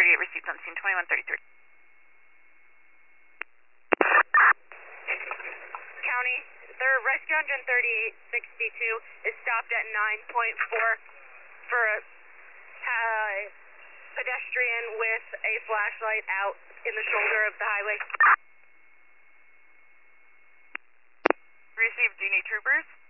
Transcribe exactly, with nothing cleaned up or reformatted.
thirty-eight, received on scene twenty-one thirty-three. County, the rescue engine thirty-eight sixty-two is stopped at nine point four for a uh, pedestrian with a flashlight out in the shoulder of the highway. Received, do you need troopers?